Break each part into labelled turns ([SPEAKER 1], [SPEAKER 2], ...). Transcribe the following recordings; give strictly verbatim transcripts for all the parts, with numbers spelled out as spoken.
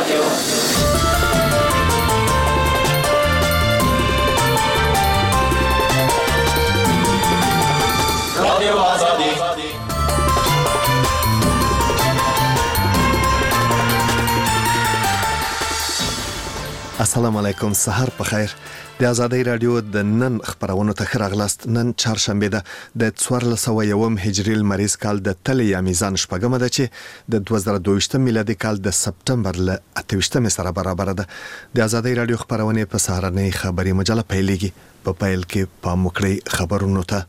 [SPEAKER 1] رادیو آزادی.
[SPEAKER 2] السلام علیکم، سحر په خیر. د آزادۍ رادیو د نن خبرونو ته ښه راغلاست. نن چهارشنبه ده د څوارلس سوه یوم هجري لمریز کال د تلې یا میزان شپږمه ده چې د دوه زره دوه میلادي کال د سپتمبر له اته ویشتمې سره برابر ده. د آزادۍ رادیو خبرونه په سهارنۍ خبري مجله پیلېږي. په پیل کې پام وکړئ خبرونو ته.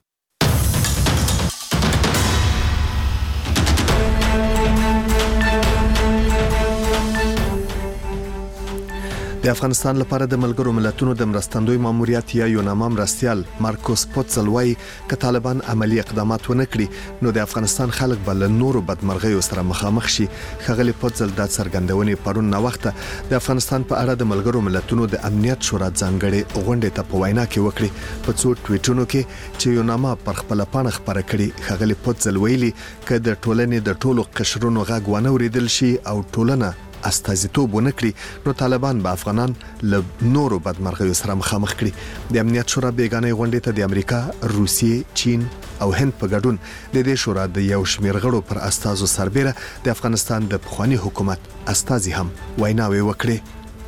[SPEAKER 2] د افغانستان لپاره د ملګرو ملتونو د مرستندوی ماموریت یا یوناما مرستیال مارکوس پوتزل وايي که طالبان عملی اقدامات ونه کړي نو د افغانستان خلک به له نورو بدمرغیو سره مخامخ شي. ښاغلي پوتزل دا څرګندونې پرون ناوخته د افغانستان په اړه د ملګرو ملتونو د امنیت شورا ځانګړې غونډې ته په وینا کې وکړي. په څو ټویټونو کې چې یوناما پر خپل پاڼه خبره کړي، ښاغلي پوتزل ویلي که د ټولنې د ټولو قشرونو غږ ونه اوریدل شي او ټولنه استازیتوب ونه کړي نو طالبان به افغانان له نورو بدمرغیو سره مخامخ کړي. د امنیت شورا بیګانې غونډې ته د امریکا، روسیې، چین او هند په ګډون د دې شورا د یو شمېر غړو پر استازو سربېره د افغانستان د پخواني حکومت استازي هم ویناوې وکړي.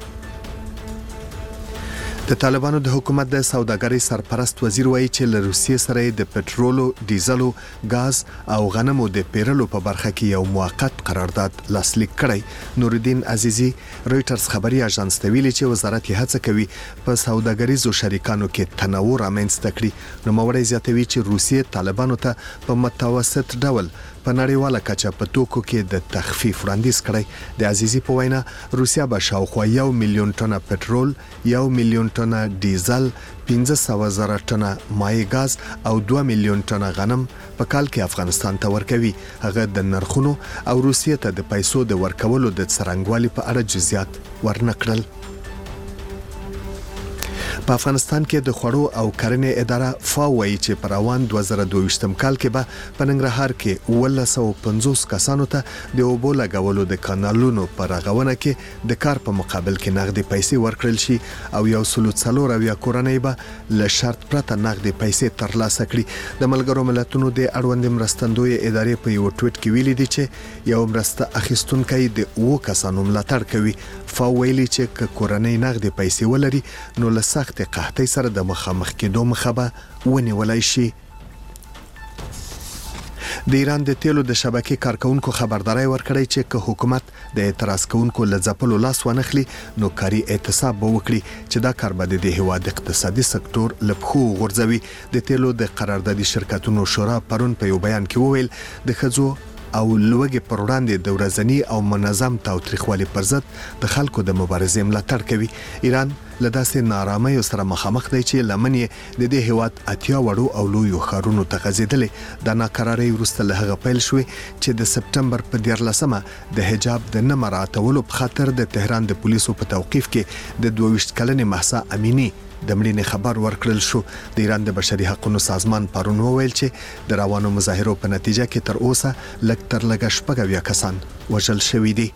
[SPEAKER 2] د طالبانو د حکومت د سوداګرۍ سرپرست وزیر وایي چې له روسیې سره د پټرولو، ډیزلو، غاز او غنمو د پیرلو په برخه کې یو موقت قرارداد لاسلیک کړی. نوردین عزیزی رويټرز خبري اژانس ته ویلي چې وزارت یې هڅه کوي په سوداګریزو شریکانو کې تنوع رامنځته کړي. نو موري زیاتوي چې روسیې طالبانو ته په متوسط ډول په نړیواله کچه په توکو کې د تخفیف وړاندیز کړی. د عزیزی په وینا روسیا به شاوخوا یو میلیون ټنه پټرول، یو میلیون ټنه ډیزل، پنځه سوه زره ټنه مایع غاز او دوه میلیون ټنه غنم په کال کې افغانستان ته ورکوي. هغه د نرخونو او روسیې ته د پیسو د ورکولو د څرنګوالي په اړه جزئیات ورنکړل. په افغانستان کې د خوړو او کرنې اداره فاو وایي چې په روان دوه زره دوه کال کې به په ننګرهار کې اوولس سوه پنځوس کسانو ته د اوبو لګولو د کانالونو په رغونه کې د کار په مقابل کې نغدي پیسې ورکړل شي او یو سلو څلور اویا کورنۍ به له شرط پرته نغدي پیسې ترلاسه کړي. د ملګرو ملتونو د اړوند مرستندوی ادارې په یو ټویټ کې ویلي دي چې یو مرسته اخیستونکی د اوو کسانو ملاتړ کوي. فاو ویلي چې که کورنۍ نغدي پیسې ولري نو له سخت قحطۍ سره د مخامخ کېدو مخه به ونیولای شي. د ایران د تیلو د شبکې کارکونکو خبرداري ورکړی چې که حکومت د اعتراض کوونکو له ځپلو لاس ونخلي نو کاري اعتصاب به وکړي چې دا کار به د هیواد اقتصادي سکتور له پښو غورځوي. د تیلو د قراردادي شرکتونو شورا پرون په یو بیان کې وویل د ښځو او لوږې پر وړاندې د ورځني او منظم تاوتریخوالي پر ضد د خلکو د مبارزې ملاتړ کوي. ایران له داسې نارامیو سره مخامخ دی چې لمن یې د دې هیواد اتیا وړو او لویو ښارونو ته غځېدلې. د ناکرارۍ وروسته له هغه پیل شوې چې د سپټمبر په دیارلسمه د حجاب د نه مراعاتولو په خاطر د تهران د پولیسو په توقیف کې د دوه ویشت کلنې مهسا امینی د مړینې خبر ورکړل شو. د ایران د بشري حقوقو سازمان پرون وویل چې د روانو مظاهرو په نتیجه کې تر اوسه لږ تر لږه شپږ اویا کسان وژل شوي دي.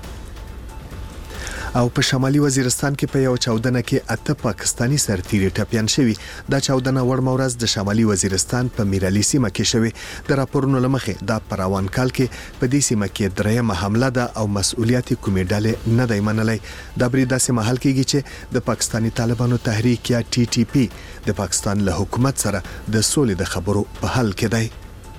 [SPEAKER 2] او په شمالي وزیرستان کې په یو چاودنه کې اته پاکستانی سرتیري ټپیان شوي. دا چاودنه وړمه ورځ د شمالي وزیرستان په میرعلي سیمه کې شوې. د راپورونو له مخې دا په روان کال کې په دې سیمه کې درېیمه حمله ده او مسؤلیت کومې ډلې نه دی منلی. دا برید داسې مهال کېږي چې د پاکستانی طالبانو تحریک یا ټي ټي پی د پاکستان له حکومت سره د سولې د خبرو په حل کې دی.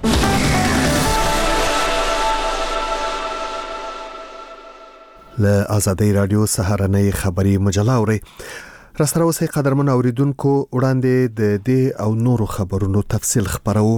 [SPEAKER 2] له آزادۍ رادیو سهارنۍ خبري مجله اوري. راسره اوسئ قدرمن اوریدونکو، وړاندې د دې او نورو خبرونو تفصیل خبرو.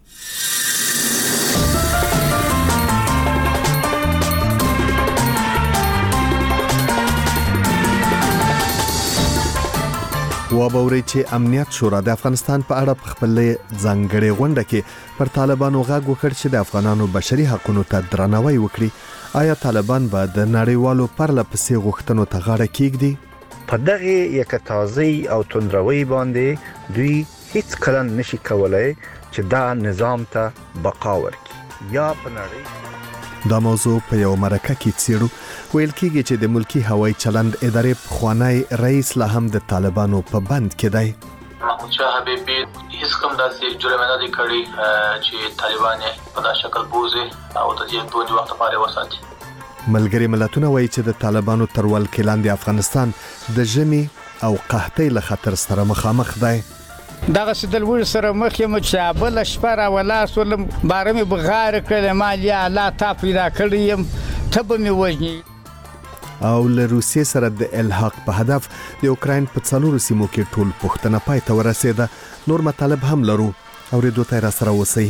[SPEAKER 2] وابوري چې امنیت شورا د افغانستان په اړه په خپل ځانګړې غونډه کې پر طالبانو غږ وکړ چې د افغانانو بشري حقوقو ته درناوی وکړي. آیا طالبان به د نړیوالو پرله پسې غوښتنو ته غاړه کېږدي؟
[SPEAKER 3] په دغه یکتازي او توندروي باندې دوی هیڅ کله نشي کولای چې دا نظام ته بقا ورکړي یا په نړۍ
[SPEAKER 2] دا موضوع په یو مرکه کې څیړو. ویل کېږي چې د ملکی هوایي چلند ادارې پخوانی رئیس لا هم د طالبانو په بند کې دی.
[SPEAKER 4] محمود شاه حبیبي هیڅ کوم داسې جرم نه دی کړی چې طالبان په دا شکل بوزي او د دې دوه وخت لپاره وساتي.
[SPEAKER 2] ملګری ملتونه وایي چې د طالبانو تر ولکې لاندې افغانستان د ژمي او قحطۍ له خطر سره مخامخ دی.
[SPEAKER 5] دغه سدل ور سره مخ یم چې بل شپه را ولا سولم بارمه بغار کړه مالیا لا تا پیدا کړیم تب می وژني.
[SPEAKER 2] او له روسیې سره د الحاق په هدف د اوکراین په څلورو سیمو کې ټول پښتنه پای ته ورسېده. نور مطالب هم لرو او ریډیو ته را سره اوسئ.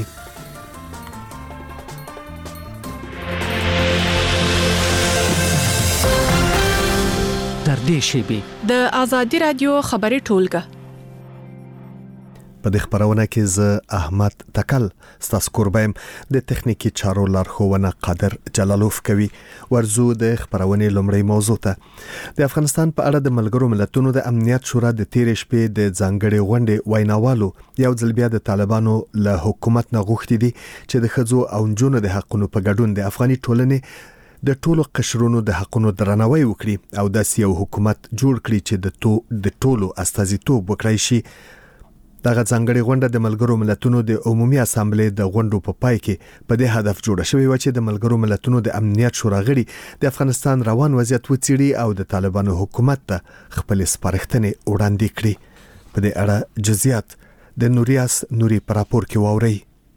[SPEAKER 6] در دې شیبې
[SPEAKER 7] د آزادي رادیو خبري ټولګه
[SPEAKER 2] په دې خبرونه کې ز احمد تکل ستاسو قربایم د تخنیکی چارو لارښوونه قادر جلالوف کوي. ورزو د خبرونه لومړی موضوع ته د افغانستان په اړه د ملګرو ملتونو د امنیت شورا د تیرې شپې د ځانګړي غونډې ویناوالو یو ځل بیا د طالبانو له حکومت نه غوښتي دي چې د ښځو او نجونو د حقونو په ګډون د افغاني ټولنې د ټولو قشرونو د حقونو درناوی وکړي او داسې یو حکومت جوړ کړي چې د تو د ټولو استازیتوب وکړي شي. دغه ځانګړي غونډه د ملګرو ملتونو د عمومي اسامبلې د غونډو په پای کې په دې هدف جوړه شوې و چې د ملګرو ملتونو د امنیت شورا غړي د افغانستان روان وضعیت وڅېړي او د طالبانو حکومت ته خپل سپارښتنې وړاندې کړي. په دې اړه جزئیات د نوریاس نوري پر راپور کې واوري.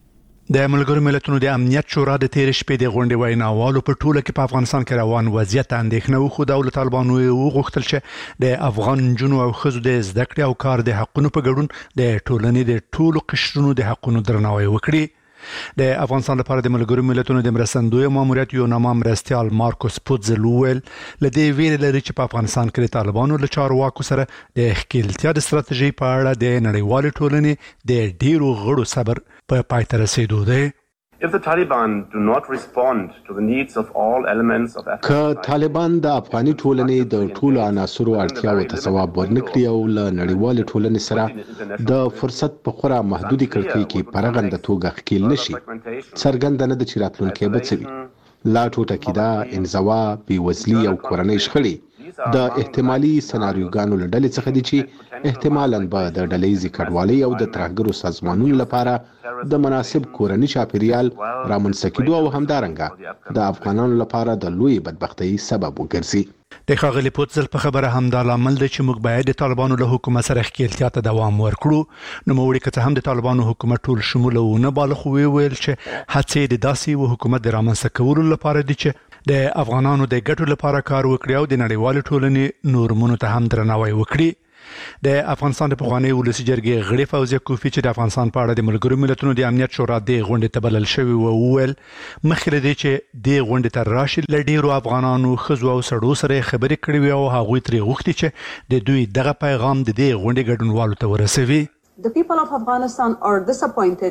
[SPEAKER 8] د ملګرو ملتونو د امنیت شورا د تیر شپې د غونډې ویناوالو په ټوله کې په افغانستان کې روان وضعیت اندېښنه وخو د طالبانو وغوښتل چې د افغان جنو او خزو د زده کړې او کار د حقونو په ګډون د ټولنې د ټولو قشرونو د حقونو درناوی وکړي. د افغانستان لپاره د ملګرو ملتونو د مرستندوی ماموریت یو نامه مرستيال مارکوس پوتزلوول لدې ویل لري چې په افغانستان کې د طالبانو له چارواکو سره د ښکېلتیا د ستراتیژي په اړه د نړیوال ټولنې د ډیرو غړو صبر په پای ته رسیدو دی.
[SPEAKER 9] If the Taliban do not respond to the needs of all elements of Afghanistan,
[SPEAKER 10] که طالبان د افغاني ټولنې د ټولو عناصرو اړتیاو ته ځواب ورنکړي او له نړیوال ټولنې سره د فرصت په خورا محدودي کړکۍ کې پرغنده توګه ښکېل نشي، څرګنده نه ده چې راتلونکی به څه وي. لا ټوټه کېدا، انزوا، بېوزلي او کورنۍ شخړې د احتمالي سناریوګانو له ډلې څخه دي چې احتمالاً به د ډلهیزې کډوالۍ او د ترهګرو سازمانونو لپاره د مناسب کورني چاپیریال رامنځته کېدو او همدارنګه د افغانانو لپاره د لوی بدبختۍ سبب وګرځي.
[SPEAKER 8] د ښاغلي پوتزل په خبره همدا لامل دی چې موږ باید د طالبانو له حکومت سره ښکېلتیا ته دوام ورکړو. نوموړي که څه هم د طالبانو حکومت ټول شموله ونه باله، خو ویل چې هڅې د داسې یو حکومت د رامنځته کولو لپاره دي چې د افغانانو د ګټو لپاره کار وکړي او د نړیوال ټولنې نورمونو ته هم درناوی وکړي. د افغانستان د پخوانی ولسی جرګې غړي فوزیه کوفی چې د افغانستان په اړه د ملګرو ملتونو د امنیت شورا د غونډې ته بلل شوی و ویل مخکې دی چې د غونډې ته راشي ل ډیرو افغانانو خزو او سړو سره خبرې کړې وي او هغوی ترې غوښتي چې د دوی دغه پیغام د دې غونډې ګډونوالو ته ورسوي.
[SPEAKER 11] The people of Afghanistan are disappointed.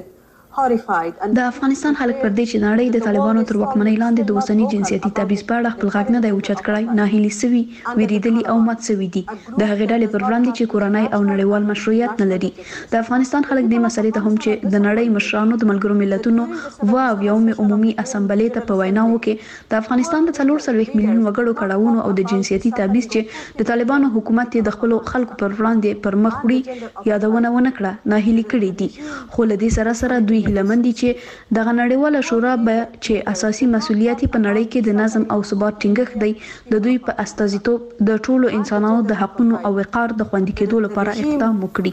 [SPEAKER 12] د افغانستان خلک پر دې چې نړۍ د طالبانو تر واکمنۍ لاندې د اوسنی جنسیتي تبعیض په اړه خپل غږ نه دی اوچت کړی، ناهیلي سوي، ویریدلي او مات سوي دي. د هغې ډلې پر وړاندې چې کورنۍ او نړیوال مشروعیت نه لري. د افغانستان خلک دې مسلې ته هم چې د نړۍ مشرانو د ملګرو ملتونو و او یوم عمومي اسامبلې ته په ویناوو کې د افغانستان د څلور څلوېښت میلیون وګړو کړاوونو او د جنسیتي تبعیض چې د طالبانو حکومت یې د خپلو خلکو پر وړاندې پر مخ وړي یادونه ونه کړه، ناهیلي کړي دي. خو له دې سره سره دوی هیلهمن دي چې دغه نړیواله شورا به چې اساسي مسؤلیت په نړۍ کې د نظم او ثبات ټینګښت دی د دوی په استازیتوب د ټولو انسانانو د حقونو او وقار د خوندي کېدو لپاره اقدام وکړي.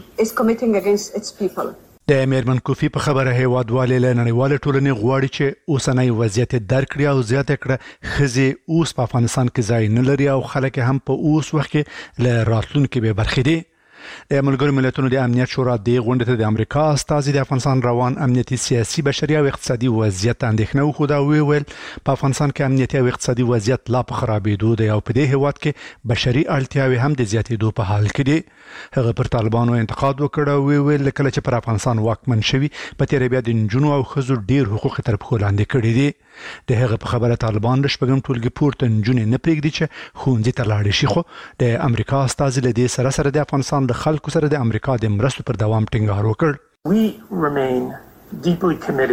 [SPEAKER 8] د میرمن کوفی په خبره هیوادوالې له نړیواله ټولنې غواړي چې اوسنۍ وضعیت درک کړي او زیاته کړه ښځې اوس په افغانستان کې ځای نه لري او خلک هم په اوس وخت کې له راتلونکي بې برخې دي. د ملګرو ملتونو د امنیت شورا د غونډې ته د امریکا استازي د افغانستان روان امنیتي، سیاسي، بشري او اقتصادي وضعیت اندېښنه وښوده او ویل په افغانستان کې امنیتي او اقتصادي وضعیت لا په خرابېدو دی او په دې هیواد کې بشري اړتیاوې هم د زیاتېدو په حال کې دي. هغه پر طالبانو انتقاد وکړ او ویل کله چې پر افغانستان واکمن شوي په تېره بیا د نجونو او ښځو ډېر حقوق تر پښو لاندې کړي دي. د هغه په خبره طالبان د شپږم ټولګي پورته نجونې نه پرېږدي چې ښوونځي ته لاړې شي، خو د امریکا استازي له دې سره سره د افغانستان د خلکو سره د امریکا د مرستو پر دوام ټینګار وکړ.
[SPEAKER 13] We remain deeply committed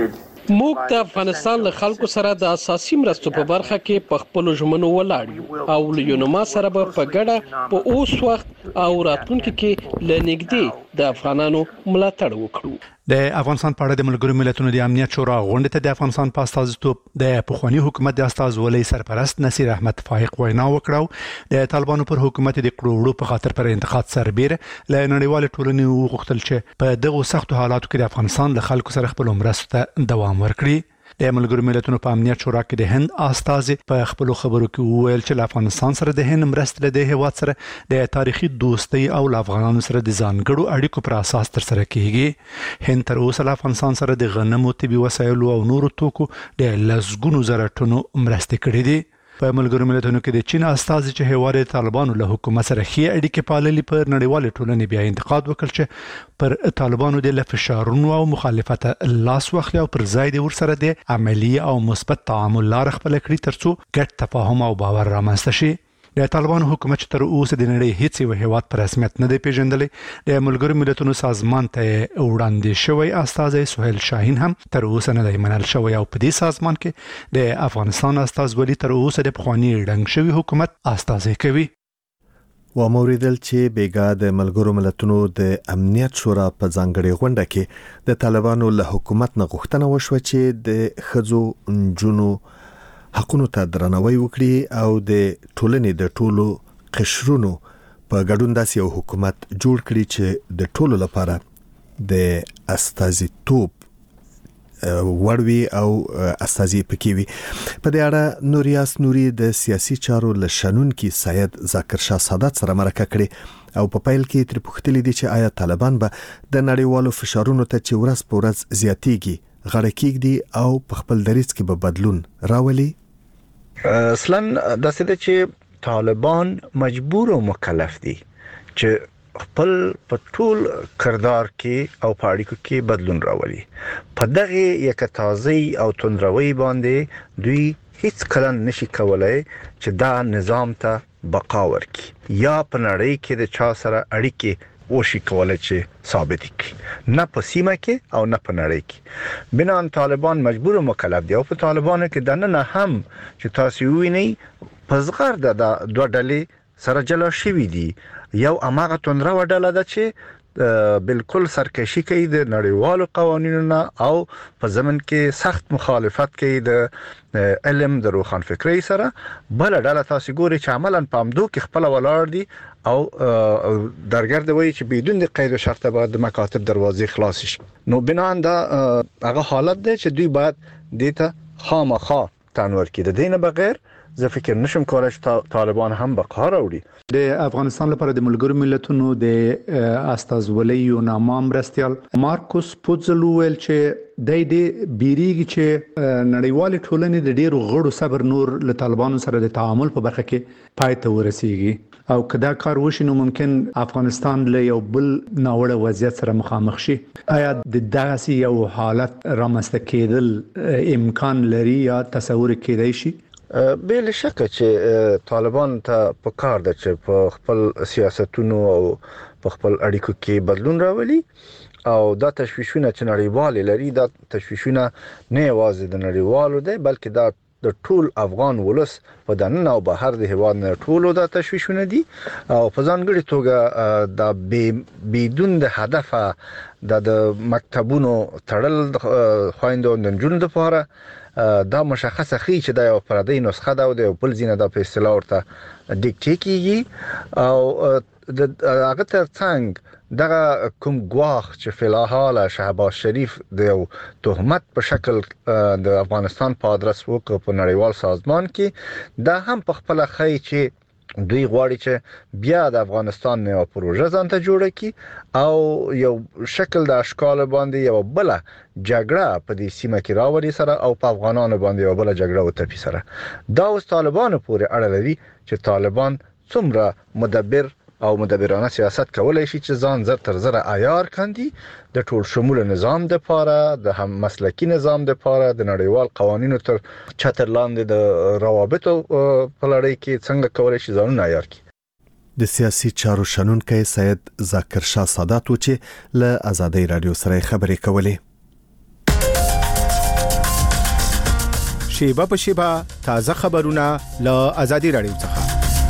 [SPEAKER 13] موږ د افغانستان له خلکو سره د اساسي مرستو په برخه کې په خپل ژمنو ولاړ یو او له یونما سره به په ګډه په اوس وخت او راتلونکي کې لنګدي د افغانانو ملاتړ وکړو.
[SPEAKER 8] د افغانستان په اړه د ملګرو ملتونو د امنیت شورا غونډه ته د افغانستان په استازیتوب د پخوانی حکومت د استاذ ولی سرپرست نصیر احمد فائق وینا وکړه. د طالبانو پر حکومت د کړوړو په خاطر پر انتقاد سربېره ل نړیوال ټولنې وغوښتل چې په دغه سختو حالاتو کې د افغانستان له خلکو سره خپل مرستو ته دوام ورکړي. د ملګرو ملتونو په امنیت شورا کې د هند استازي په خپل خبرو کې وویل چې افغانستان سره د هند مرستې د هیواد سره د تاریخي دوستۍ او افغانانو سره د ځانګړو اړیکو پر اساس تر سره کیږي. هند تر اوسه له افغانستان سره د غنمو طبي وسایلو او نورو توکو د لسګونو زره ټنو مرستې کړې دي. په ملګرو ملتونو کې د چین استازي چې هیواد طالبانو له حکومت سره ښې اړیکې پاللې پر نړیوال ټولنې بیا انتقاد وکړ چې پر طالبانو د فشارونو او مخالفت لاس واخلي او پر ځای د ورسره د عملی او مثبت تعامل لار خپل کړی ترڅو ګډ تفاهم او باور رامنځته شي. د طالبانو حکومت تر اوسه د نړۍ هیڅ یو هیواد پر رسمیت نه دی پیژندلې. د ملګرو ملتونو سازمان ته وړاندې شوی استازی سهیل شاهین هم تر اوسه نه دی منل شوی او په دې سازمان کې د افغانستان استاذ ولی تر اوسه د پخوانی رنګ شوی حکومت استازی کوي.
[SPEAKER 2] و موریدل چې بیګا د ملګرو ملتونو د امنیت شورا په ځانګړي غونډه کې د طالبانو له حکومت نه غوښتنه وشوه چې د خځو نجونو حقونو ته درناوی وکړي او د ټولنې د ټولو قشرونو په ګډون داسې یو حکومت جوړ کړي چې د ټولو لپاره د استازیتوب وړوي او استازي پکې وي. په دې اړه نوریاس نوري د سیاسي چارو لشنونکي سید ذاکر شاه سادات سره مرکه کړې او په پیل کې تر پوښتنې دي چې آیا طالبان به د نړیوالو فشارونو ته چې ورځ په ورځ زیاتېږي غړ کېږدي او په خپل دریځ کې به بدلون راولي.
[SPEAKER 3] اصلا د څه چې طالبان مجبور او مکلف دي چې خپل په ټول کردار کې او په اړیکو کې بدلون راولي. په دغه یک تازه او تندروي باندې دوی هیڅ کله نشي کولای چې دا نظام ته بقا ورکړي یا په نړۍ کې د چا سره اړیکې وشي کولای چې ثابت کړي، نه په سیمه کې او نه په نړۍ کې. بنان طالبان مجبور او مکلف دي او په طالبانو کې د نن هم چې تاسو وینئ په صغر د دوه ډلې سره جلا شوي دي. یو اماغه تندره وډاله ده چې بالکل سرکشي کوي د نړیوالو قوانینو نه او په زمن کې سخت مخالفت کوي د علم د روخان فکری سره. بل ډله تاسو ګوري چې عملاً په امدو کې خپل ولاړ دي او درګرد وایي چې بدون د قید او شرط باید د مکاتب دروازې خلاص شي. نو بنان دا هغه حالت دی چې دوی باید دته خامخا تنور کړي. د دینه بغیر زه فکر نشم کولای چې طالبان هم بقا راوړي.
[SPEAKER 8] د افغانستان لپاره د ملګرو ملتونو د استاذ ولی یونما مرستیال مارکوس پوزل ویل چې د دې بیریږي چې نړیوال ټولنې د ډیرو غړو صبر نور له طالبانو سره د تعامل په برخه کې پای ته ورسیږي او کدا کار وشي نو ممکن افغانستان له یو بل ناوړه وضعیت سره مخامخ شي. آیا د دغه یو حالت رامنځته کېدل امکان لري یا تصور کېدای شي؟
[SPEAKER 3] بل شک چې طالبان ته په کار ده چې په خپل سیاستونو او په خپل اړیکو کې بدلون راولي او دا تشویشونه چې نړیوال لري دا تشویشونه نه یوازې د نړیوالو ده بلکې دا د ټول افغان ولس په دننه او بهر د هیواد نه ټولو دا تشویشونه دي او په ځانګړي توګه د بدون د هدف د مکتبونو تړل خويندو د نجونو لپاره دا مشخصه خي چې دا یو پردي نسخه ده او د بل زینه د په اصطلاح ورته ډیکټ کیږي او د هغه ترڅنګ دغه کوم ګواخ چې فلحال شهباز شریف د یو تهمت په شکل د افغانستان په ادرس وکړ په نړیوال سازمان کې دا هم په خپل خي چې دوی غواړي چې بیا د افغانستان یو پروژه ځانته جوړه کړي او یو شکل د اشکال باندې یو بل جګړه په دې سیمه کې راوړي سره او په افغانانو باندې یو بل جګړه وتپي سره. دا اوس طالبانو پورې اړه لري چې طالبان څومره مدبر او مدبرانه سیاست کولای شي چې ځان زر تر زر عیار کاندي د ټول شمول نظام د پاره د هم مسلکی نظام د پاره د نړیوال قوانینو تر چتر لاندې د روابطو په لړۍ کې څنګه کولای شي ځانونه عیار کړي.
[SPEAKER 2] د سیاسي چارو شنونکی سید ذاکر شاه سادات و چې له آزادۍ رادیو سره خبرې کولې.
[SPEAKER 14] شیبه په شیبه تازه خبرونه له ازادي رادیو څخه.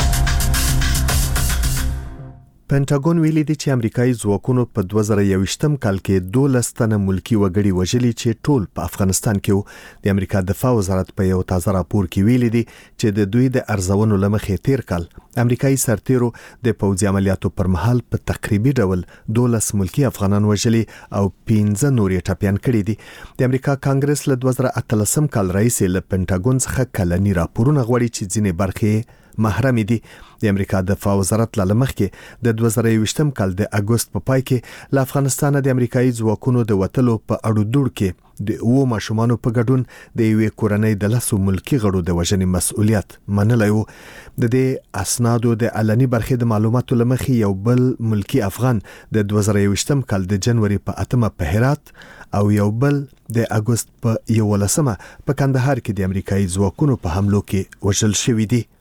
[SPEAKER 2] پینټاګون ویلي دی چې امریکایي ځواکونو په دوه زره یوویشتم کال کې دولس تنه ملکی وګړي وژلي چې ټول په افغانستان کې وو. د امریکا دفاع وزارت په یو تازه راپور کې ویلي دی چې د دوی د ارزونو لمخې تیر کال امریکایي سرتیرو د پوځي عملیاتو پر مهال په تقریبي ډول دولس ملکی افغانان وژلي او پنځه نورې ټاپیان کړي دي. د امریکا کانګرس له دوه زره اتلسم کال راهیسې له پینټاګون څخه کلنی راپورونه غواړي چې ځینې برخې محرم دي. د امریکا دفاع وزارت له مخکې د دوه زره یوویشتم کال د اگست په پای کې له افغانستان د امریکایي ځواکونو د وټلو په اړو دوړ کې د اوو ماشومان په ګډون د یوې کورنۍ د لسو ملکی غړو د وژنې مسؤلیت منلای وو. د دې اسنادو د علني برخې د معلوماتو لمخې یو بل ملکی افغان د دوه زره یوویشتم کال د جنوري په اتمه په هرات او یو بل د اگست په یولسمه په کندهار کې د امریکایي ځواکونو په حملو کې وژل شوی دي.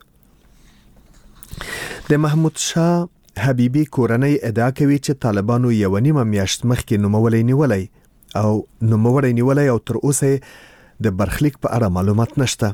[SPEAKER 2] د محمود شاه حبیبی کورنۍ ادعا کوي چې طالبانو یو نیمه میاشت مخکې نوموړی نیولای او نوموړی نیولای او تر اوسه د برخلیک په اړه معلومات نشته.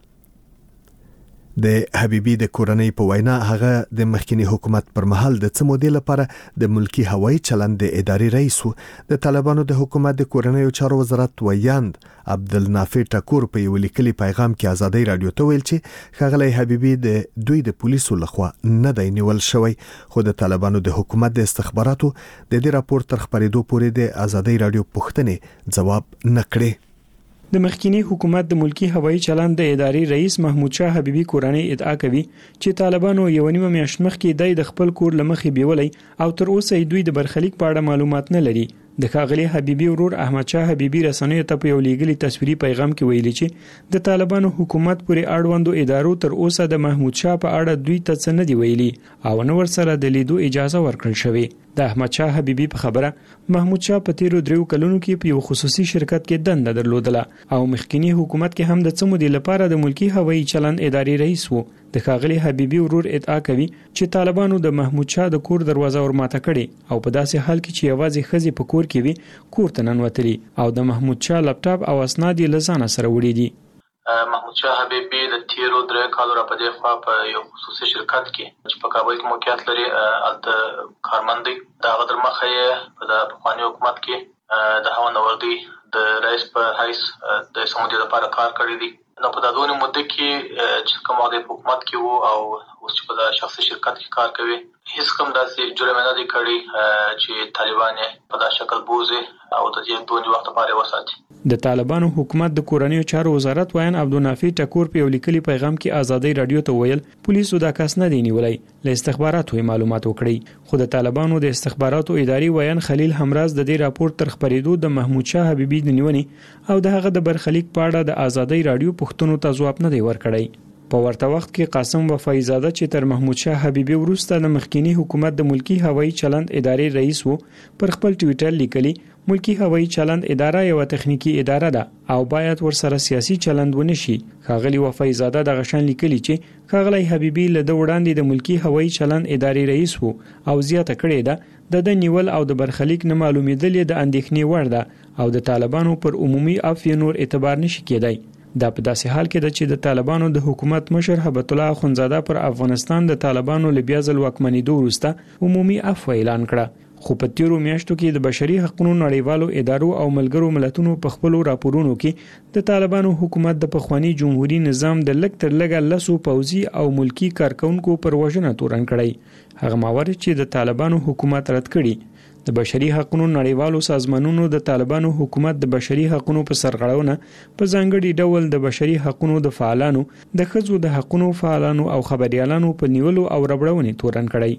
[SPEAKER 2] د حبیبی د کورنۍ په وینا هغه د مخکنی حکومت پر مهال د څه مودې لپاره د ملکی هوایي چلند د اداري رئیس و. د طالبانو د حکومت د کورنۍ چارو وزارت ویاند عبدالنافع ټکور په یو لیکلي پیغام کې ازادي رادیو ته ویل چې ښاغلی حبیبی د دوی د پولیسو لخوا نه دی نیول شوی، خو د طالبانو د حکومت د استخباراتو د دې راپور تر خبرېدو پورې د ازادي رادیو پوښتنې جواب نه کړي.
[SPEAKER 15] د مخکینی حکومت د ملکی هوایي چلند د اداري رئیس محمود شاه حبیبی کورنۍ ادعا کوي چې طالبانو یو نیمه میاشت مخکې د خپل کور لمخې بیولای او تر اوسه دوی د برخلیک په اړه معلومات نه لري. د ښاغلي حبیبی ورور احمد شاه حبیبی رسنیو ته په یو لیګلي تصویري پیغام کې ویلي چې د طالبانو حکومت پورې اړوندو ادارو تر اوسه د محمود شاه په اړه دوی ته څه نه دی ویلي او نو ورسره د لیدو اجازه ورکړل شوې. د احمد شاه حبیبی په خبره محمود شاه په تیرو دریو کلونو کې په یو خصوصي شرکت کې دنده درلودله او مخکینی حکومت کې هم د څه مودې لپاره د ملکی هوایي چلند اداري رئیس وو. د ښاغلي حبیبی ورور ادعا کوي چې طالبانو د محمود شاه د کور دروازه ورماته کړې او په داسې حال کې چې یوازې ښځې په کور کې وي کور ته ننوتلي او د محمود شاه لپټاپ او اسناد یې له ځانه سره وړي دي.
[SPEAKER 4] محمود شاه حبیبی د تیرو درې کالو را په دې خوا په یو خصوصي شرکت کې چې په کابل کې موقعیت لري هلته کارمند دی. د هغه تر مخه یې په د پخواني حکومت کې د هوا نوردي د رئیس په حیث د سمودي لپاره کار کړی دی. نو په دغه مدته کې چې کوم د حکومت کې وو او اوس په د شخصي شرکت کې کار کوي هیڅ کوم داسې جرم نه دی کړی چې طالبان په دا شکل بوزي او د دې دوه وخت لپاره وساتي.
[SPEAKER 15] د طالبانو حکومت د کورنیو چارو وزارت ویان عبدالنافع ټکور په یو لیکلي پیغام کې ازادي رادیو ته ویل پولیسو دا کس نه دی نیولای، له استخباراتو معلومات وکړي. خو د طالبانو د استخباراتو اداري ویان خلیل همراز د دې راپور تر خبرېدو د محمود شاه حبیبی د نیونې او د هغه د برخلیک په اړه د ازادي رادیو پوښتنو ته ځواب نه دی ورکړی. په ورته وخت کې قاسم وفای زاده چې تر محمود شاه حبیبی وروسته د مخکینی حکومت د ملکی هوایي چلند ادارې رئیس وو پر خپل ټویټر لیکلي ملکی هوایي چلند اداره یو تخنیکی اداره ده او باید ورسره سیاسي چلند ونه شي. ښاغلي وفای زاده د غشن لیکلي چې ښاغلی حبیبی له د وړاندې د ملکی هوایي چلند ادارې رئیس وو او زیاته کړې ده د د نیول او د برخلیک نه معلومېدل د اندېښنې وړ ده او د طالبانو پر عمومي عفو نور اعتبار نشي کېدای. دا په داسې حال کې ده چې د طالبانو د حکومت مشر هبت الله اخونزاده پر افغانستان د طالبانو له بیا ځل واکمنېدو وروسته عمومي عفو اعلان کړه. خو په تیرو میاشتو کې د بشري حقوقو نړیوالو ادارو او ملګرو ملتونو په خپلو راپورونو کې د طالبانو حکومت د پخوانی جمهوریت نظام د لږ تر لږه لسو پوځي او ملکی کارکونکو پر وژنه تورن کړی. هغه موارد چې د طالبانو حکومت رد کړي. د بشري حقوقو نړیوالو سازمانونو د طالبانو حکومت د بشري حقوقو په سرغړونه په ځانګړي ډول د بشري حقوقو د فعالانو د ښځو د حقوقو فعالانو او خبريالانو په نیولو او ربړونې تورن کړی.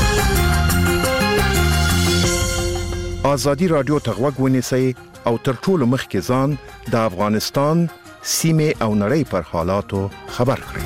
[SPEAKER 14] ازادي رادیو ته غوږ ونیسئ او تر ټولو مخکې ځان د افغانستان سیمه او نړۍ پر حالاتو خبر کړئ.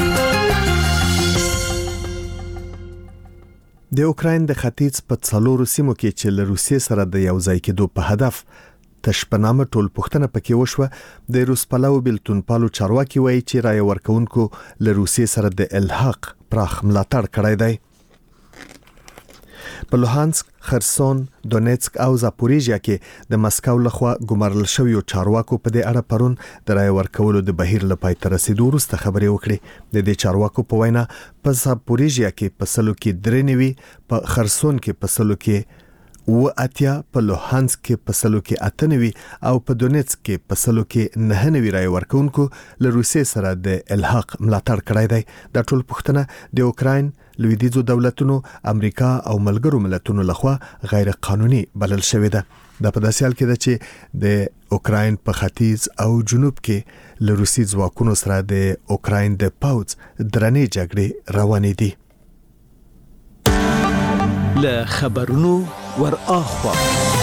[SPEAKER 2] د اوکراین د ختیځ په څلورو سیمو کې چې له روسیې سره د یو ځای کېدو په هدف تشپنامه ټول پښتنه پکې وشوه. د روس پلو بلتون پالو چارواکي وایي چې رای ورکونکو له روسیې سره د الحاق پراخ ملاتړ کړی دی. په لوهانسک خرسون، دونیتسک او زاپوریژیا کې د مسکو لخوا ګمارل شویو چارواکو په دې اړه پرون د رای ورکولو د بهیر لپاره تر رسیدو وروسته خبرې وکړې. د دې چارواکو په وینا په زاپوریژیا کې په سلو کې درې نوي، په خرسون کې په سلو کې و اتیا، په لوهانسک کې په سلو کې اته نوي او په دونیتسک کې په سلو کې نه نوي رای ورکونکو له روسیې سره د الحاق ملاتړ کړی دی. دا ټول پوښتنه د اوکراین، لویدیځو دولتونو، امریکا او ملګرو ملتونو لخوا غیر قانوني بلل شوې ده. دا په داسې حال کې ده چې د اوکراین په ختیځ او جنوب کې له روسي ځواکونو سره د اوکراین د پوځ درنې جګړې روانې دي.
[SPEAKER 6] له خبرونو ور اخوا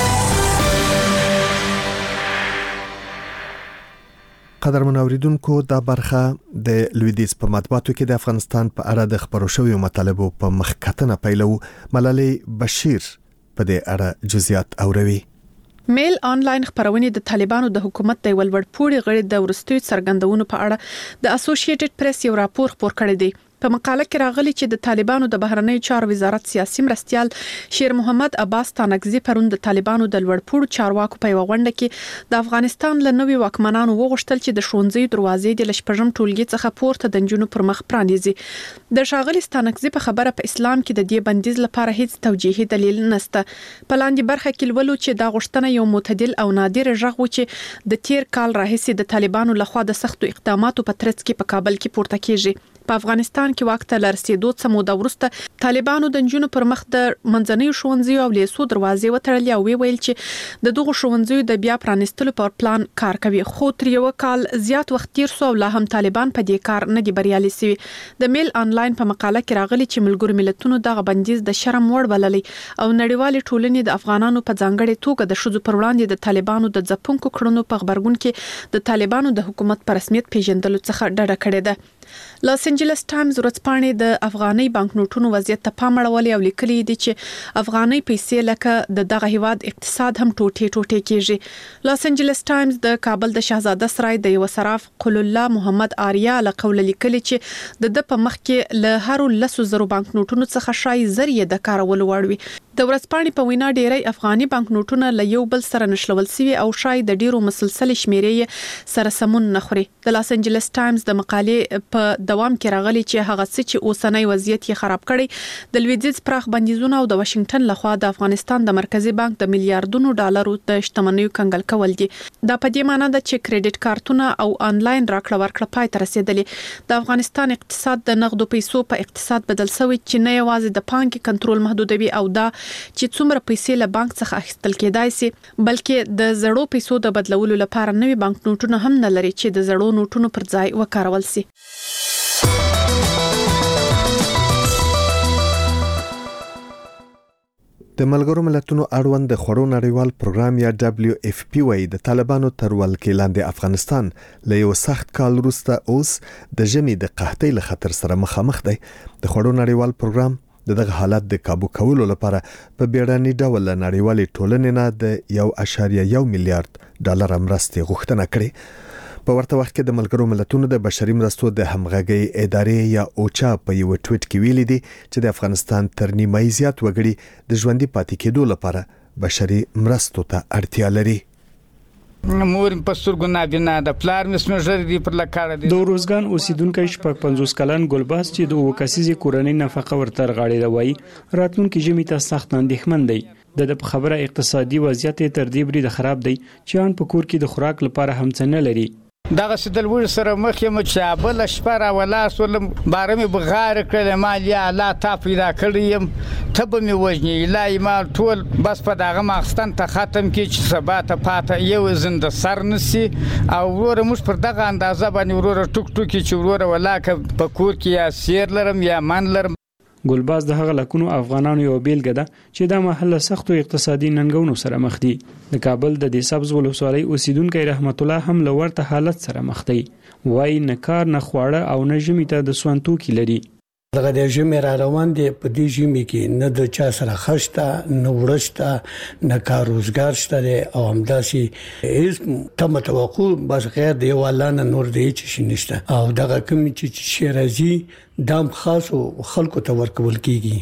[SPEAKER 2] قدرمن اوریدونکو، دا برخه د لویدیځ په مطبوعاتو کې د افغانستان په اړه د خبرو شویو مطالبو په مخکتنه پیلو. ملالۍ بشیر په دې اړه جزئیات اوروي.
[SPEAKER 7] میل آنلاین خبرونه د طالبانو د حکومت د ولوړپوړي غړي د ورستوي څرګندونو په اړه د اسوسییټډ پریس یو راپور خپور کړی دی. په مقاله کې راغلي چې د طالبانو د بهرنی چارو وزارت سیاسي مرستيال شیر محمد عباس تانکزي پرون د طالبانو د لوړپوړو چارواکو په وغونډه کې د افغانستان له نوي واکمنانو وغوښتل چې د شونځي دروازې د لشپږم ټولګي څخه پورته د جنونو پر مخ پرانیزي. د شاغلي تانکزي په خبره په اسلام کې د دې بندیز لپاره هیڅ توجیهي دلیل نشته. په لاندې برخه کې ولولو چې دا غوښتنه یو معتدل او نادر ژغ و چې د تیر کال راهیسې د طالبانو لخوا د سختو اقداماتو په ترڅ کې په کابل کې پورته کیږي. په افغانستان کې وخت لرسېدو څه موده وروسته طالبانو د جنونو پر مخ د منځنۍ شونځي او لیسو دروازې وتړلې او ویل چې د دغه شونځي د بیا پرانستلو پر پلان کار کوي. خو تر یو کال زیات وخت تیر سو او لا هم طالبان په دې کار نه دی بریالي شوي. د میل آنلاین په مقاله کې راغلي چې ملګرو ملتونو دغه بندیز د شرم وړ بللې او نړیوال ټولنې د افغانانو په ځانګړي توګه د شذو پر وړاندې د طالبانو د ځپونکو کړنو په خبرګون کې د طالبانو د حکومت په رسمیت پیژندلو څخه ډډه کړې ده. لاس انجلس ټایمز ورځپاڼې د افغاني بانکنوټونو وضعیت ته پام اړولې او لیکلي دي چې افغاني پیسې لکه د دغه هیواد اقتصاد هم ټوټه ټوټه کیږي. لاس انجلس ټایمز د کابل د شاهزاده سرای د یو صراف قل الله محمد آریا له قول لیکلي چې د د په مخ کې له هرو لسو زرو بانکنوټونو څخه شای ذریعہ د کارول وړوي. د ورځپاڼې په وینا ډیری افغاني بانکنوټونه له یو بل سره نشلول شوي او شای د ډیرو مسلسل شمیرې سره سمون نه خوري. د لاس انجلس ټایمز د مقالې په دوام کې راغلي چې هغه څه چې اوسنۍ وضعیت یې خراب کړي د لویدیځ پراخ بندیزونه او د واشنگټن لخوا د افغانستان د مرکزی بانک د میلیارډونو ډالرو د شتمنیو کنګل کول دي. دا په دې معنی ده چې کریډټ کارتونه او انلاین راکړه ورکړه پای ته رسیدلې. د افغانستان اقتصاد د نقدو پیسو په اقتصاد بدل شوی چې نه یوازې د بانک کنټرول محدودوي او دا چې څومره پیسې له بانک څخه اخیستل کېدای شي بلکې د زړو پیسو د بدلولو لپاره نوي بانک نوټونه هم نه لري چې د زړو نوټونو پر ځای وکارول شي.
[SPEAKER 2] د ملګرو ملتونو اړوند د خوړو نړیوال پروګرام یا دبليو اف پی وايي د طالبانو تر ولکې لاندې افغانستان له یو سخت کال وروسته اوس د ژمي د قحطۍ له خطر سره مخامخ دی. د خوړو نړیوال پروګرام دغه حالت د کابو کولو لپاره په بیړني ډول نړیوالې ټولنې نه د یو اعشاریه یو میلیارډ ډالر مرستې غوښتنه کړې. په ورته وخت کې د ملګرو ملتونو د بشري مرستو د همغږي ادارې یا اوچا په یو ټویټ کې ویلي دي چې د افغانستان تر نیمایي زیات وګړي د ژوندۍ پاتې کېدو لپاره بشري مرستو ته اړتیا لري.
[SPEAKER 5] مور په سترګو نابینا د پلار مسمجر دی پر لکاړه دی.
[SPEAKER 15] د روزګان اوسیدونکو شپږ پنځوس کلن ګلباس چې د وکاسيزي کورنۍ نفقه ورتر غاړي روي راتلونکي ژمي ته سخت اندېښمن دی. د خبره اقتصادي وضعیت تر دې بری د خراب دی چې ان په کور کې د خوراک لپاره هم څه نه لري.
[SPEAKER 5] دغه سدل ور سره مخ یم چې بل شپره ولا سولم بارمه بغار کړل مال یا لا تا پیدا کړیم تب می وجنی لای ما ټول بس په دغه ماخستان ته ختم کی چې سبا ته پاته یو زنده سر نسی او ور موږ پر دغه اندازه باندې ورور ټوک ټوکی چې ورور ولا ک په کور کې یا سیر لرم یا من لرم.
[SPEAKER 15] ګلباز د هغه لکونو افغانانو یو بیلګه ده چې د محله سختو اقتصادي ننګونو سره مخ دي. د کابل د دې سبز ولسوالۍ اوسیدونکو رحمت الله هم لورته حالت سره مخ دی. وای نه کار نه خواړه او نه ژمي ته د سوانتو کې لري.
[SPEAKER 16] دغه د ژمي را روان دي په دې ژمي کې نه د چا سره خشته نه ورشته نه کار روزګار شته او همداسي هیڅ تم توقع بس غیر دی ولانه نور دی چې نشته او دغه کوم چې شیرازي دام خاص او خلکو ته ورکول کیږي.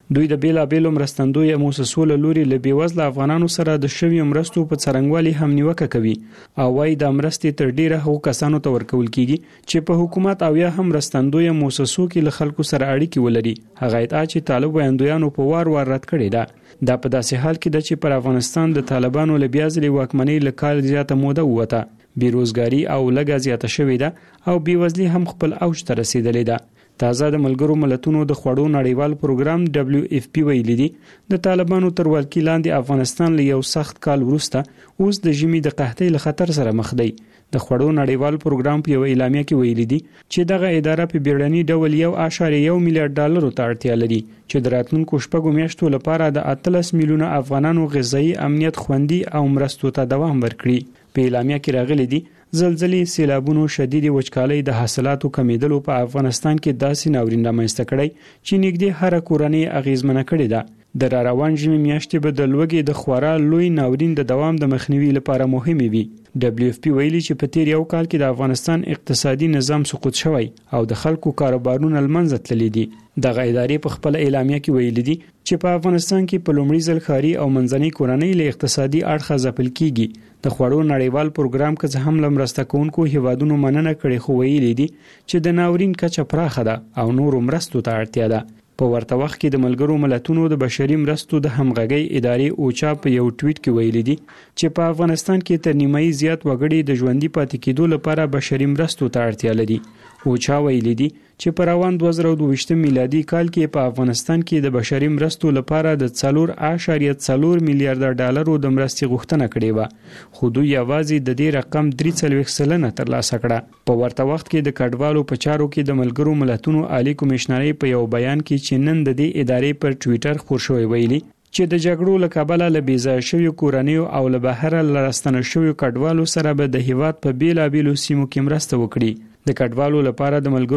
[SPEAKER 15] دوی د بیلابېلو مرستندوی مؤسسو له لوري له بېوزله افغانانو سره د شویو مرستو په څرنګوالي هم نیوکه کوي او وايي د مرستې تر ډیره هغو کسانو ته ورکول کیږي چې په حکومت او یا هم مرستندوی مؤسسو کې له خلکو سره اړیکې ولري. هغه ادعا چې طالب ویاندویانو په وار وار رد کړې ده. دا په داسې حال کې ده چې پر افغانستان د طالبانو له بیا ځلې واکمنۍ له کال زیاته موده ووته. بیروزګاري او لږه زیاته شوې ده او بېوزلي هم خپل اوج ته رسیدلې ده. تازه د ملګرو ملتونو د خوړو نړیوال پروګرام دبليو اف پی ویلي دي د طالبانو تر ولکې لاندې افغانستان له یو سخت کال وروسته اوس د ژمي د قحطۍ له خطر سره مخ دی. د خوړو نړیوال پروګرام په یو اعلامیه کې ویلي دي چې دغه اداره په بیړني ډول یو اعشاریه یو میلیارډ ډالرو ته اړتیا لري چې د راتلونکو شپږو میاشتو لپاره د اتلس میلیونه افغانانو غذایی امنیت خوندي او مرستو ته دوام ورکړي. په اعلامیه کې راغلي دي زلزلې، سیلابونو، شدید وچکالۍ د حاصلاتو کمیدلو په افغانستان کې داسې ناورین رامنځته کړی چې نږدې هر کورنۍ اغیزمنه کړې ده. د را روان ژمي میاشتې به د لوږې د خورا لوی ناورین د دوام د مخنیوي لپاره مهمې وي. دبليو اف پی ویلي چې په تیر یو کال کې د افغانستان اقتصادي نظام سقوط شوی او د خلکو کاروبارونه لمنځه تللي دي. دغه ادارې په خپل اعلامیه کې ویلي دي چې په افغانستان کې په لومړي ځل ښاري او منځنۍ کورنۍ له اقتصادي اړخه ځپل کیږي. د خوړو نړیوال پروګرام کې هم لمرسته کوونکو هیوادونو مننه کړې خو ویلي دي چې د ناورین کچه پراخه ده او نورو مرستو ته اړتیا ده. په ورته وخت کې د ملګرو ملتونو د بشري مرستو د همغږۍ ادارې اوچا په یو ټویټ کې ویلي دي چې په افغانستان کې تر نیمایي زیات وګړي د ژوندۍ پاتې کېدو لپاره بشري مرستو ته اړتیا لري. اوچا ویلي دي چې په روان دوه زره دوه میلادي کال کې په افغانستان کې د بشري مرستو لپاره د څلور اعشاریه څلور میلیارډ ډالرو د مرستې غوښتنه کړې وه خو دوی یوازې د دې رقم درې څلوېښت سلنه ترلاسه کړه. په ورته وخت کې د کډوالو په چارو کې د ملګرو ملتونو عالی کمشنرۍ په یو بیان کې چې نن د دې ادارې پر ټویټر خپور شوی ویلي چې د جګړو له کبله له بېځایه شویو کورنیو او له بهره له راستنه شویو کډوالو سره به د هیواد په بیلابېلو سیمو کې مرسته وکړي. د کډوالو لپاره د ملګرو